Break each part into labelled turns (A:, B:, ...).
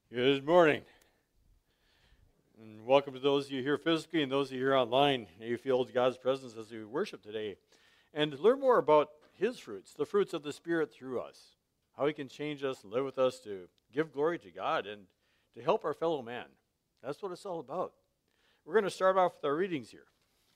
A: Good morning, and welcome to those of you here physically and those of you here online. May you feel God's presence as we worship today, and learn more about His fruits, the fruits of the Spirit through us, how He can change us and live with us to give glory to God and to help our fellow man. That's what it's all about. We're going to start off with our readings here.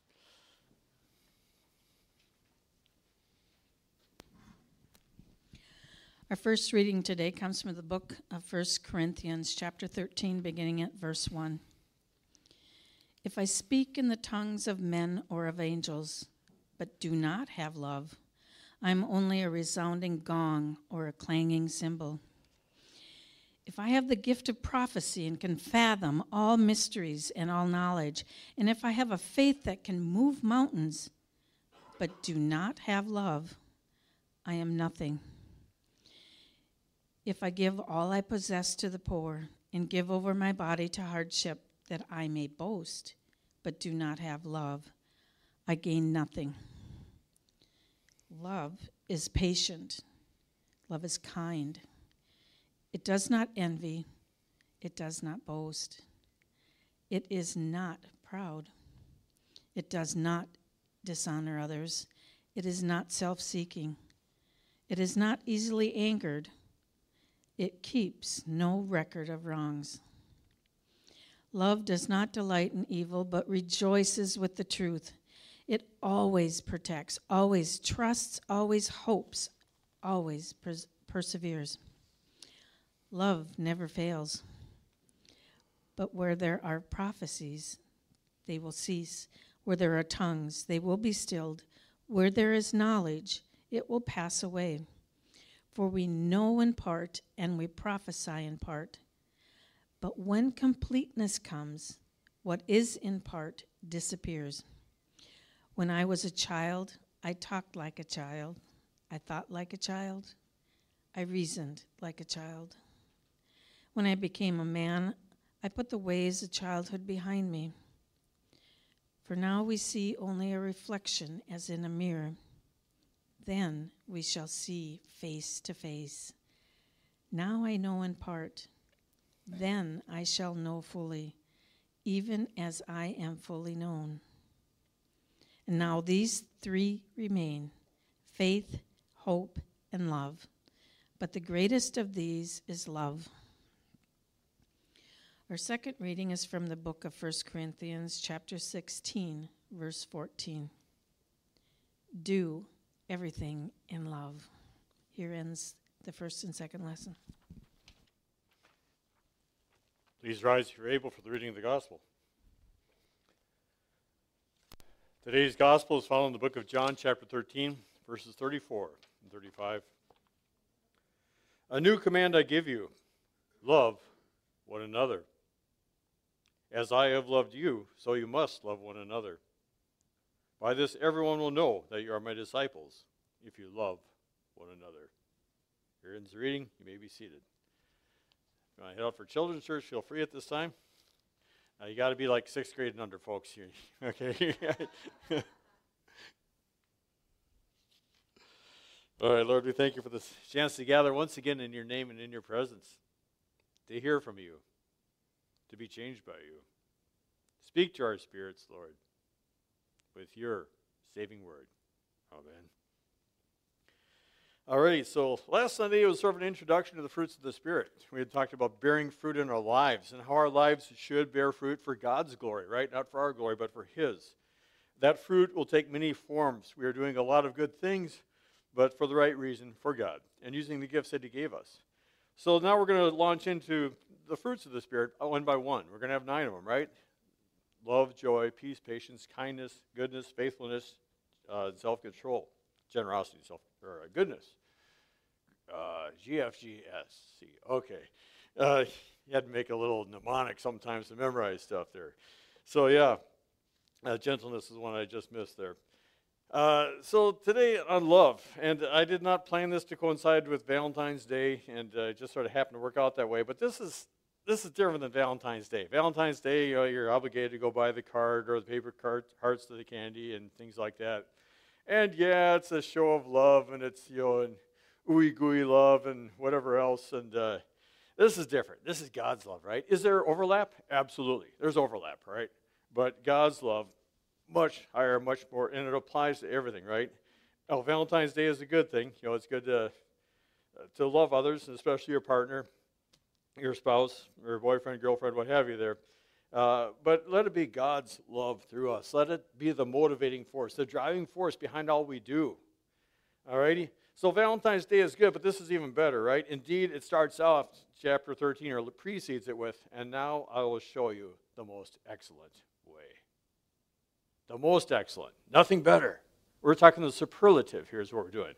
B: Our first reading today comes from the book of 1 Corinthians, chapter 13, beginning at verse 1. If I speak in the tongues of men or of angels, but do not have love, I am only a resounding gong or a clanging cymbal. If I have the gift of prophecy and can fathom all mysteries and all knowledge, and if I have a faith that can move mountains, but do not have love, I am nothing. If I give all I possess to the poor and give over my body to hardship that I may boast, but do not have love, I gain nothing. Love is patient. Love is kind. It does not envy. It does not boast. It is not proud. It does not dishonor others. It is not self-seeking. It is not easily angered. It keeps no record of wrongs. Love does not delight in evil, but rejoices with the truth. It always protects, always trusts, always hopes, always perseveres. Love never fails. But where there are prophecies, they will cease. Where there are tongues, they will be stilled. Where there is knowledge, it will pass away. For we know in part, and we prophesy in part. But when completeness comes, what is in part disappears. When I was a child, I talked like a child. I thought like a child. I reasoned like a child. When I became a man, I put the ways of childhood behind me. For now we see only a reflection as in a mirror. Then we shall see face to face. Now I know in part. Then I shall know fully, even as I am fully known. And now these three remain: faith, hope, and love. But the greatest of these is love. Our second reading is from the book of 1 Corinthians, chapter 16, verse 14. Do everything in love. Here ends the first and second lesson.
A: Please rise if you're able for the reading of the gospel. Today's gospel is found in the book of John, chapter 13, verses 34 and 35. A new command I give you: love one another. As I have loved you, so you must love one another. By this everyone will know that you are my disciples, if you love one another. Here ends the reading. You may be seated. If you want to head out for children's church, feel free at this time. Now you got to be like 6th grade and under, folks. Okay. All right, Lord, we thank you for this chance to gather once again in your name and in your presence, to hear from you, to be changed by you. Speak to our spirits, Lord, with your saving word. Amen. Alrighty, so last Sunday was sort of an introduction to the fruits of the Spirit. We had talked about bearing fruit in our lives and how our lives should bear fruit for God's glory, right? Not for our glory, but for His. That fruit will take many forms. We are doing a lot of good things, but for the right reason, for God, and using the gifts that He gave us. So now we're going to launch into the fruits of the Spirit one by one. We're going to have 9 of them, right? Love, joy, peace, patience, kindness, goodness, faithfulness, self-control, generosity, goodness. GFGSC. Okay. You had to make a little mnemonic sometimes to memorize stuff there. So yeah, gentleness is one I just missed there. So today on love, and I did not plan this to coincide with Valentine's Day, and it just sort of happened to work out that way. But this is different than Valentine's Day. Valentine's Day, you're obligated to go buy the card or the paper hearts to the candy and things like that. And yeah, it's a show of love, and it's and ooey gooey love and whatever else. And This is different. This is God's love, right? Is there overlap? Absolutely. There's overlap, right? But God's love, much higher, much more, and it applies to everything, right? Oh, Valentine's Day is a good thing. It's good to love others, and especially your partner, your spouse, or boyfriend, girlfriend, what have you there. But let it be God's love through us. Let it be the motivating force, the driving force behind all we do. Alrighty? So Valentine's Day is good, but this is even better, right? Indeed, it starts off, chapter 13, or precedes it with, and now I will show you the most excellent way. The most excellent. Nothing better. We're talking the superlative. Here's what we're doing.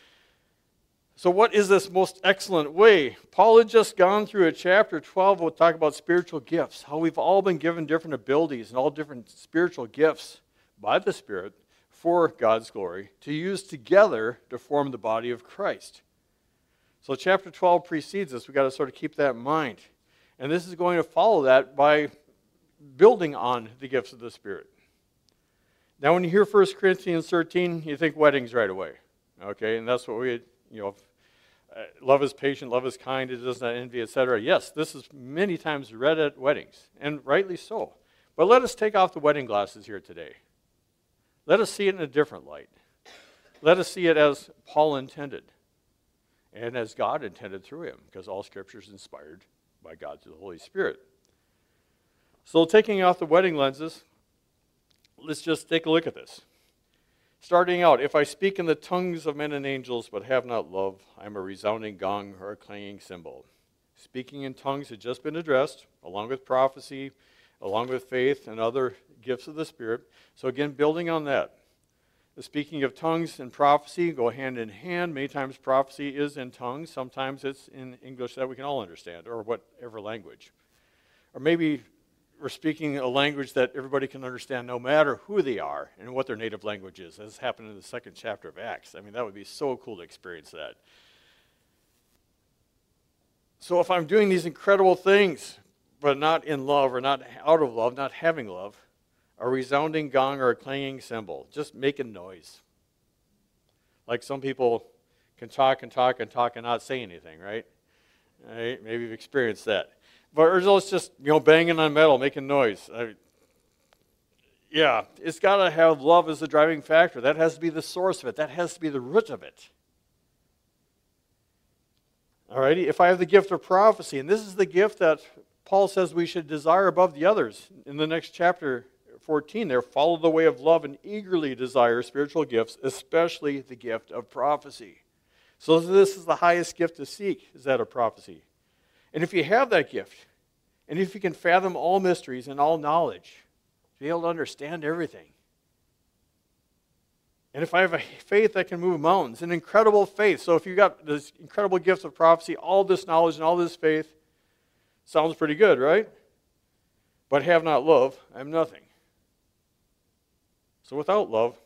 A: So what is this most excellent way? Paul had just gone through a chapter 12 we'll talk about spiritual gifts, how we've all been given different abilities and all different spiritual gifts by the Spirit for God's glory to use together to form the body of Christ. So chapter 12 precedes this. We've got to sort of keep that in mind. And this is going to follow that by building on the gifts of the Spirit. Now when you hear 1 Corinthians 13, you think weddings right away. Okay, and that's what we, love is patient, love is kind, it does not envy, etc. Yes, this is many times read at weddings, and rightly so. But let us take off the wedding glasses here today. Let us see it in a different light. Let us see it as Paul intended, and as God intended through him, because all Scripture is inspired by God through the Holy Spirit. So taking off the wedding lenses, let's just take a look at this. Starting out, if I speak in the tongues of men and angels but have not love, I am a resounding gong or a clanging cymbal. Speaking in tongues had just been addressed, along with prophecy, along with faith and other gifts of the Spirit. So again, building on that. The speaking of tongues and prophecy go hand in hand. Many times prophecy is in tongues. Sometimes it's in English that we can all understand, or whatever language. Or maybe we're speaking a language that everybody can understand no matter who they are and what their native language is. As happened in the second chapter of Acts. I mean, that would be so cool to experience that. So if I'm doing these incredible things, but not in love or not out of love, not having love, a resounding gong or a clanging cymbal, just making noise. Like some people can talk and talk and talk and not say anything, right? Right? Maybe you've experienced that. But or it's just, banging on metal, making noise. It's got to have love as the driving factor. That has to be the source of it. That has to be the root of it. Alrighty, if I have the gift of prophecy, and this is the gift that Paul says we should desire above the others. In the next chapter 14 there, follow the way of love and eagerly desire spiritual gifts, especially the gift of prophecy. So this is the highest gift to seek, is that of prophecy. And if you have that gift, and if you can fathom all mysteries and all knowledge, to be able to understand everything. And if I have a faith that can move mountains, an incredible faith. So if you've got this incredible gift of prophecy, all this knowledge and all this faith, sounds pretty good, right? But have not love, I am nothing. So without love,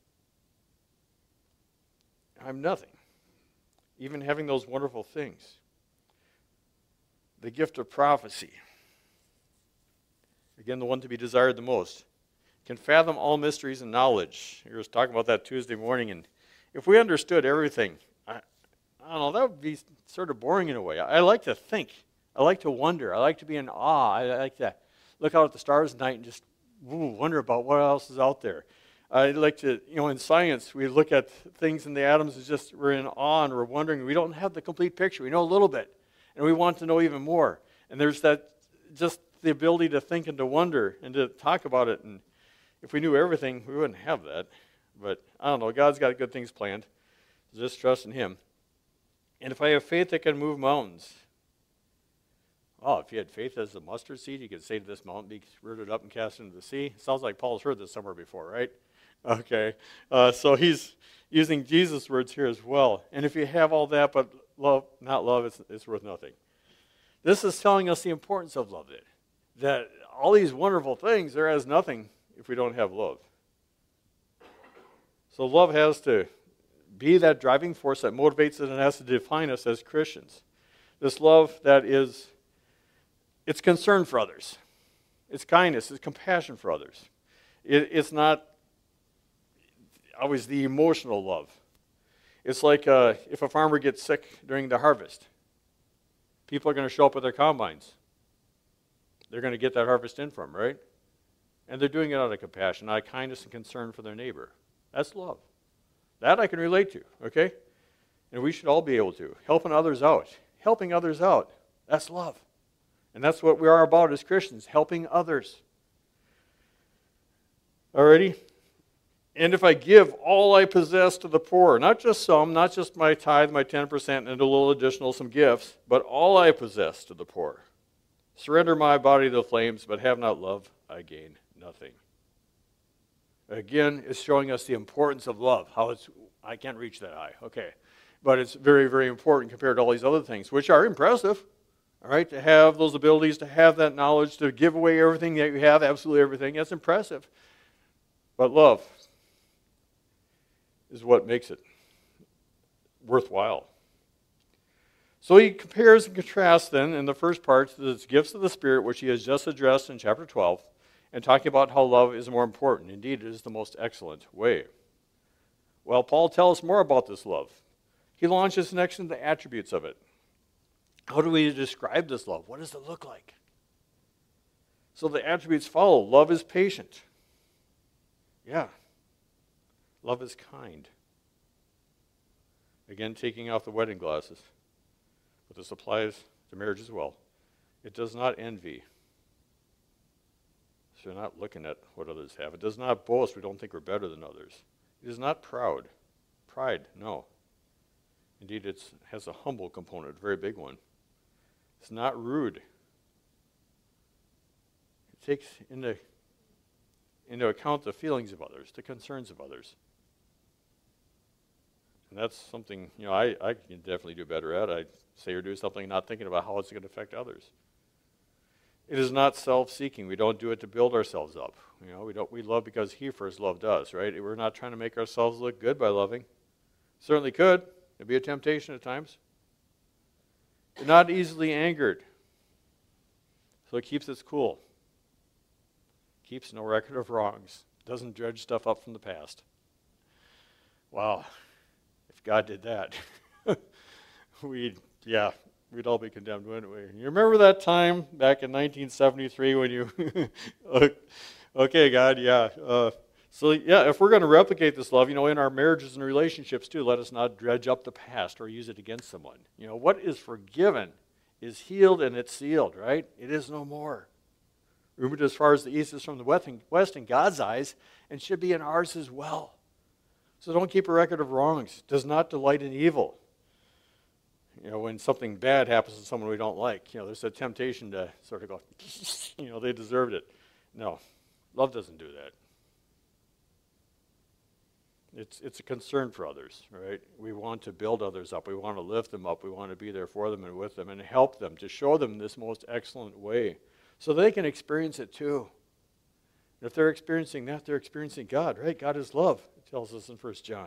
A: I'm nothing. Even having those wonderful things. The gift of prophecy. Again, the one to be desired the most. Can fathom all mysteries and knowledge. We were talking about that Tuesday morning, and if we understood everything, I don't know, that would be sort of boring in a way. I like to think. I like to wonder. I like to be in awe. I like to look out at the stars at night and just wonder about what else is out there. I like to, in science, we look at things in the atoms, it's just we're in awe and we're wondering. We don't have the complete picture. We know a little bit, and we want to know even more. And there's that, just the ability to think and to wonder and to talk about it. And if we knew everything, we wouldn't have that. But I don't know, God's got good things planned. Just trust in Him. And if I have faith that can move mountains, if you had faith as a mustard seed, you could say to this mountain, be rooted up and cast into the sea. Sounds like Paul's heard this somewhere before, right? Okay. So he's using Jesus' words here as well. And if you have all that, but love, not love, it's worth nothing. This is telling us the importance of love. That all these wonderful things, they're as nothing if we don't have love. So love has to be that driving force that motivates it and has to define us as Christians. This love that is, it's concern for others. It's kindness, it's compassion for others. It's not always the emotional love. It's like if a farmer gets sick during the harvest. People are going to show up with their combines. They're going to get that harvest in from, right? And they're doing it out of compassion, out of kindness and concern for their neighbor. That's love. That I can relate to, okay? And we should all be able to. Helping others out. Helping others out. That's love. And that's what we are about as Christians, helping others. Alrighty? And if I give all I possess to the poor, not just some, not just my tithe, my 10%, and a little additional, some gifts, but all I possess to the poor. Surrender my body to the flames, but have not love, I gain nothing. Again, it's showing us the importance of love. I can't reach that high, okay. But it's very, very important compared to all these other things, which are impressive. All right, to have those abilities, to have that knowledge, to give away everything that you have, absolutely everything, that's impressive. But love is what makes it worthwhile. So he compares and contrasts then in the first part the gifts of the Spirit, which he has just addressed in chapter 12, and talking about how love is more important. Indeed, it is the most excellent way. Well, Paul tells us more about this love. He launches next into the attributes of it. How do we describe this love? What does it look like? So the attributes follow. Love is patient. Yeah. Love is kind. Again, taking off the wedding glasses. But this applies to marriage as well. It does not envy. So we're not looking at what others have. It does not boast. We don't think we're better than others. It is not proud. Pride, no. Indeed, it has a humble component, a very big one. It's not rude. It takes into account the feelings of others, the concerns of others. And that's something, I can definitely do better at. I say or do something not thinking about how it's going to affect others. It is not self-seeking. We don't do it to build ourselves up. We love because he first loved us, right? We're not trying to make ourselves look good by loving. Certainly could. It'd be a temptation at times. They're not easily angered. So it keeps us cool. Keeps no record of wrongs. Doesn't dredge stuff up from the past. Wow. If God did that, we'd all be condemned, wouldn't we? You remember that time back in 1973 when you... Okay, God, yeah. If we're going to replicate this love, in our marriages and relationships too, let us not dredge up the past or use it against someone. What is forgiven is healed and it's sealed, right? It is no more. Removed as far as the east is from the west in God's eyes, and should be in ours as well. So don't keep a record of wrongs. Does not delight in evil. When something bad happens to someone we don't like, there's a temptation to sort of go, they deserved it. No, love doesn't do that. It's a concern for others, right? We want to build others up. We want to lift them up. We want to be there for them and with them and help them to show them this most excellent way so they can experience it too. If they're experiencing that, they're experiencing God, right? God is love, it tells us in 1 John.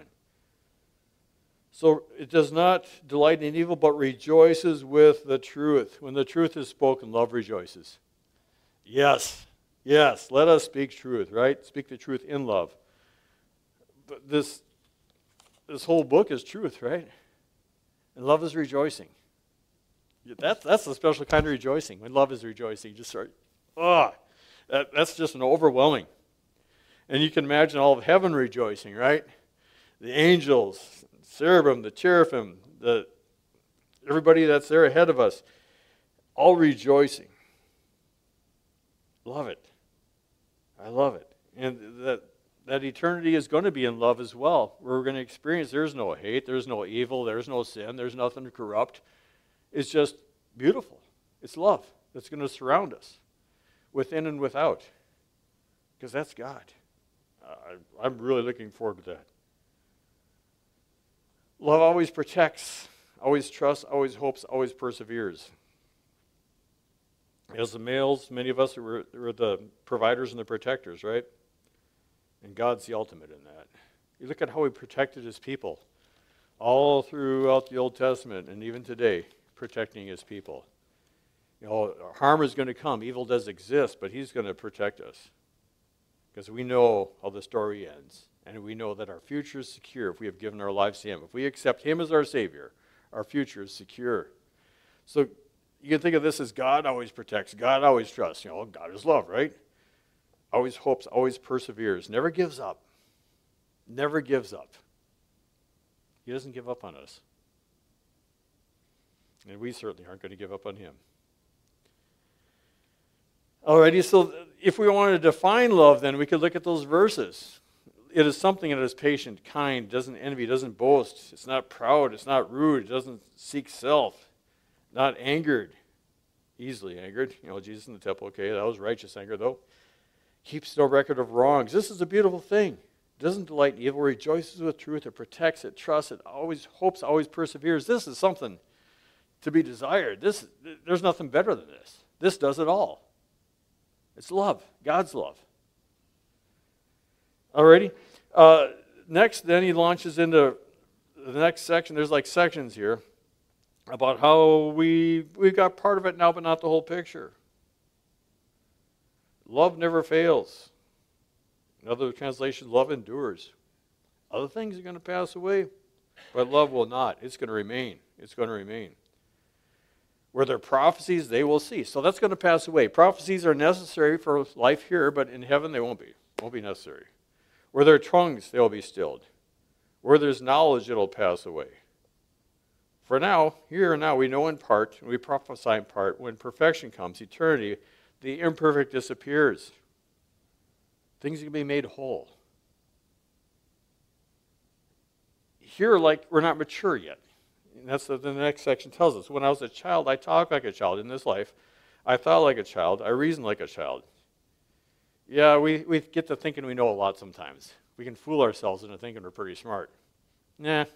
A: So it does not delight in evil, but rejoices with the truth. When the truth is spoken, love rejoices. Yes, let us speak truth, right? Speak the truth in love. But this whole book is truth, right? And love is rejoicing. That's a special kind of rejoicing. When love is rejoicing, that's just an overwhelming. And you can imagine all of heaven rejoicing, right? The angels, cherubim, the cherubim, everybody that's there ahead of us, all rejoicing. Love it. I love it. And that eternity is going to be in love as well. We're going to experience there's no hate, there's no evil, there's no sin, there's nothing corrupt. It's just beautiful. It's love that's going to surround us, within and without, because that's God. I'm really looking forward to that. Love always protects, always trusts, always hopes, always perseveres. As the males, many of us are the providers and the protectors, right? And God's the ultimate in that. You look at how he protected his people all throughout the Old Testament and even today, protecting his people. Harm is going to come. Evil does exist, but he's going to protect us because we know how the story ends. And we know that our future is secure if we have given our lives to him. If we accept him as our Savior, our future is secure. So You can think of this as God always protects, God always trusts. God is love, right? Always hopes, always perseveres, never gives up. Never gives up. He doesn't give up on us. And we certainly aren't going to give up on him. Alrighty, so if we want to define love, then we could look at those verses. It is something that is patient, kind, doesn't envy, doesn't boast. It's not proud, it's not rude, it doesn't seek self, not angered, easily angered. Jesus in the temple, okay, that was righteous anger though. Keeps no record of wrongs. This is a beautiful thing. Doesn't delight in evil, rejoices with truth, it protects, it trusts, it always hopes, always perseveres. This is something to be desired. There's nothing better than this. This does it all. It's love, God's love. Alrighty. Next, then he launches into the next section. There's like sections here about how we've got part of it now, but not the whole picture. Love never fails. In other translations, love endures. Other things are going to pass away, but love will not. It's going to remain. It's going to remain. Where there are prophecies, they will cease. So that's going to pass away. Prophecies are necessary for life here, but in heaven they won't be. Won't be necessary. Where there are tongues, they will be stilled. Where there's knowledge, it'll pass away. For now, here and now, we know in part, and we prophesy in part. When perfection comes, eternity, the imperfect disappears. Things can be made whole. Here, like, we're not mature yet. And that's what the next section tells us. When I was a child, I talked like a child in this life. I thought like a child. I reasoned like a child. Yeah, we get to thinking we know a lot sometimes. We can fool ourselves into thinking we're pretty smart. Nah.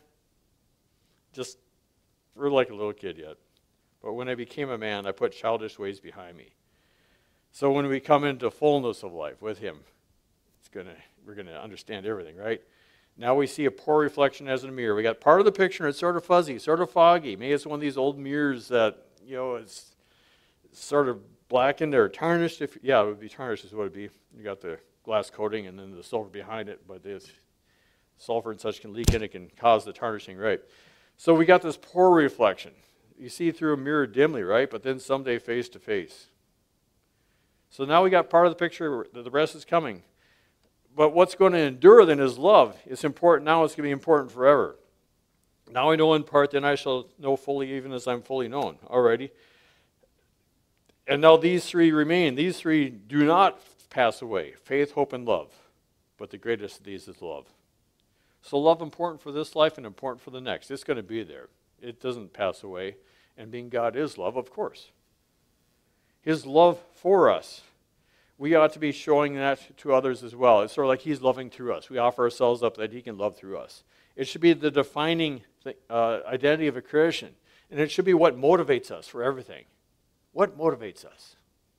A: We're like a little kid yet. But when I became a man, I put childish ways behind me. So when we come into fullness of life with him, we're going to understand everything, right? Now we see a poor reflection as in a mirror. We got part of the picture, and it's sort of fuzzy, sort of foggy. Maybe it's one of these old mirrors that, it's sort of blackened or tarnished. It would be tarnished is what it would be. You got the glass coating and then the silver behind it, but this sulfur and such can leak in. It can cause the tarnishing, right? So we got this poor reflection. You see through a mirror dimly, right? But then someday face to face. So now we got part of the picture. The rest is coming. But what's going to endure then is love. It's important now. It's going to be important forever. Now I know in part, then I shall know fully even as I'm fully known. Alrighty. And now these three remain. These three do not pass away. Faith, hope, and love. But the greatest of these is love. So love important for this life and important for the next. It's going to be there. It doesn't pass away. And being God is love, of course. His love for us. We ought to be showing that to others as well. It's sort of like he's loving through us. We offer ourselves up that he can love through us. It should be the defining identity of a Christian. And it should be what motivates us for everything. What motivates us?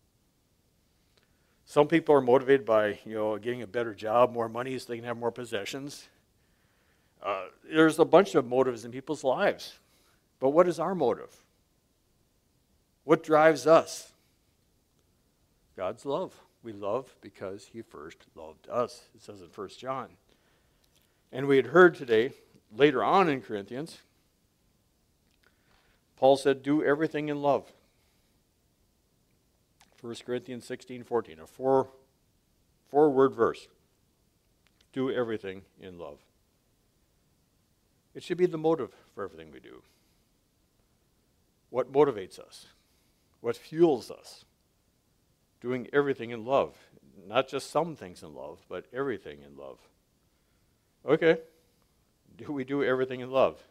A: Some people are motivated by, getting a better job, more money so they can have more possessions. There's a bunch of motives in people's lives. But what is our motive? What drives us? God's love. We love because he first loved us. It says in 1 John. And we had heard today, later on in Corinthians, Paul said, do everything in love. 1 Corinthians 16:14, a four-word verse. Do everything in love. It should be the motive for everything we do. What motivates us? What fuels us? Doing everything in love. Not just some things in love, but everything in love. Okay. Do we do everything in love?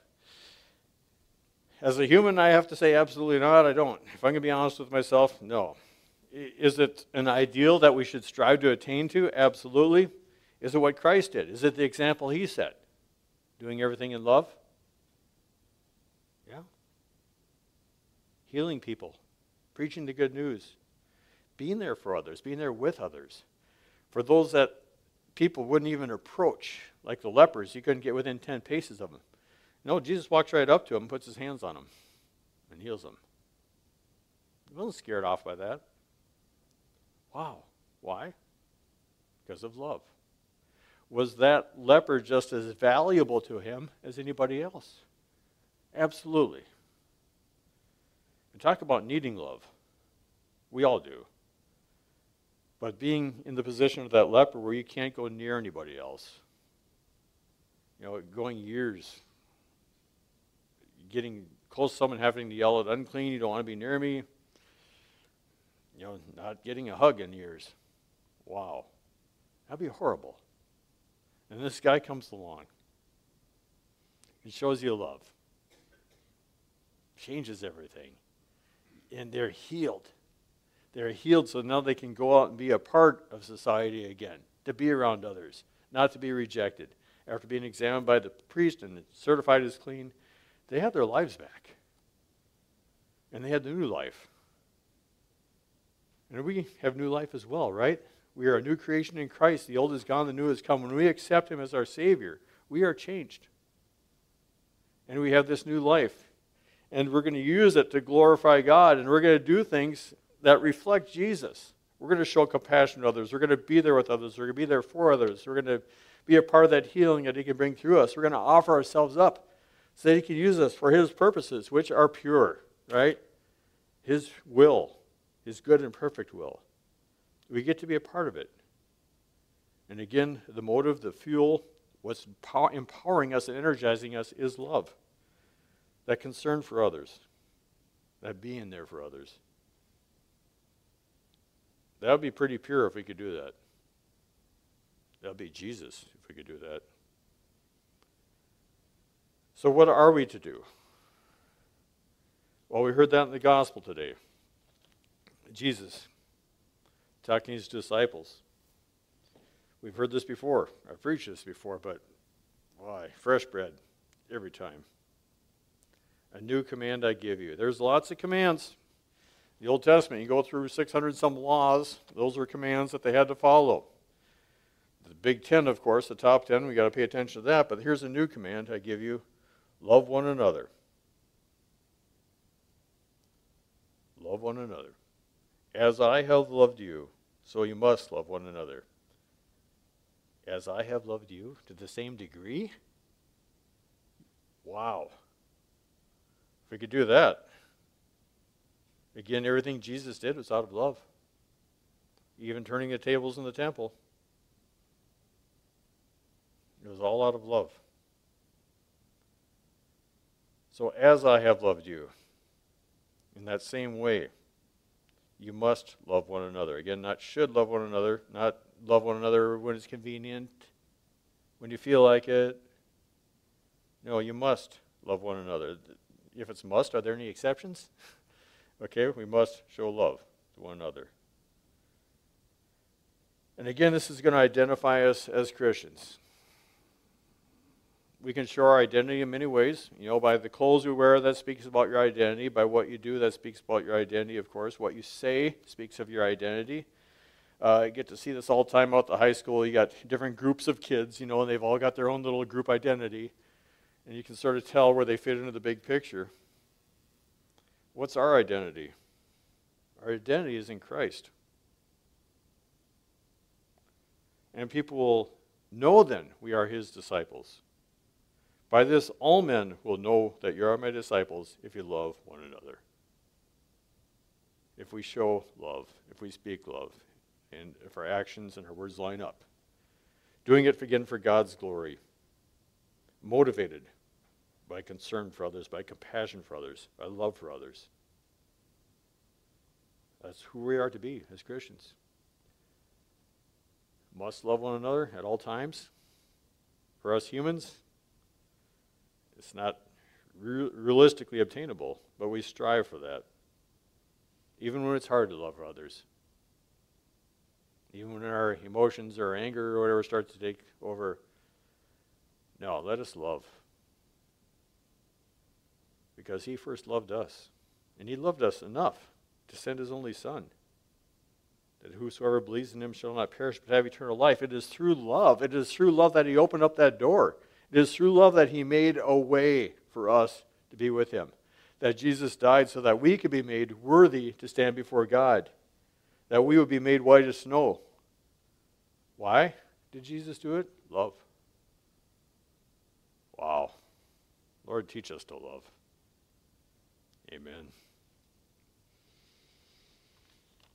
A: As a human, I have to say absolutely not. I don't. If I'm going to be honest with myself, no. Is it an ideal that we should strive to attain to? Absolutely. Is it what Christ did? Is it the example he set? Doing everything in love? Yeah. Healing people. Preaching the good news. Being there for others. Being there with others. For those that people wouldn't even approach. Like the lepers, you couldn't get within 10 paces of them. No, Jesus walks right up to them, puts his hands on them, and heals them. He wasn't scared off by that. Wow. Why? Because of love. Was that leper just as valuable to him as anybody else? Absolutely. And talk about needing love. We all do. But being in the position of that leper where you can't go near anybody else, going years, getting close to someone, having to yell at unclean, you don't want to be near me, not getting a hug in years. Wow. That'd be horrible. And this guy comes along and shows you love. Changes everything. And they're healed. They're healed so now they can go out and be a part of society again, to be around others, not to be rejected. After being examined by the priest and certified as clean, they had their lives back. And they had the new life. And we have new life as well, right? We are a new creation in Christ. The old is gone, the new has come. When we accept him as our Savior, we are changed. And we have this new life. And we're going to use it to glorify God. And we're going to do things that reflect Jesus. We're going to show compassion to others. We're going to be there with others. We're going to be there for others. We're going to be a part of that healing that he can bring through us. We're going to offer ourselves up so that he can use us for his purposes, which are pure, right? His will, his good and perfect will. We get to be a part of it. And again, the motive, the fuel, what's empowering us and energizing us is love. That concern for others. That being there for others. That would be pretty pure if we could do that. That would be Jesus if we could do that. So what are we to do? Well, we heard that in the gospel today. Jesus talking to his disciples. We've heard this before. I've preached this before, but why? Fresh bread every time. A new command I give you. There's lots of commands. The Old Testament, you go through 600 some laws. Those were commands that they had to follow. The Big 10, of course, the top 10, we got to pay attention to that. But here's a new command I give you. Love one another. Love one another. As I have loved you, so you must love one another. As I have loved you, to the same degree? Wow. If we could do that. Again, everything Jesus did was out of love. Even turning the tables in the temple. It was all out of love. So as I have loved you, in that same way, you must love one another. Again, not should love one another, not love one another when it's convenient, when you feel like it. No, you must love one another. If it's must, are there any exceptions? Okay, we must show love to one another. And again, this is going to identify us as Christians. We can show our identity in many ways. By the clothes we wear, that speaks about your identity. By what you do, that speaks about your identity, of course. What you say speaks of your identity. I get to see this all the time out at the high school. You got different groups of kids, and they've all got their own little group identity. And you can sort of tell where they fit into the big picture. What's our identity? Our identity is in Christ. And people will know then we are his disciples. By this, all men will know that you are my disciples if you love one another. If we show love, if we speak love, and if our actions and our words line up. Doing it again for God's glory. Motivated by concern for others, by compassion for others, by love for others. That's who we are to be as Christians. Must love one another at all times. For us humans, it's not realistically obtainable, but we strive for that. Even when it's hard to love others. Even when our emotions or anger or whatever starts to take over. No, let us love. Because he first loved us. And he loved us enough to send his only Son. That whosoever believes in him shall not perish but have eternal life. It is through love. It is through love that he opened up that door. It is through love that he made a way for us to be with him. That Jesus died so that we could be made worthy to stand before God. That we would be made white as snow. Why did Jesus do it? Love. Wow. Lord, teach us to love. Amen.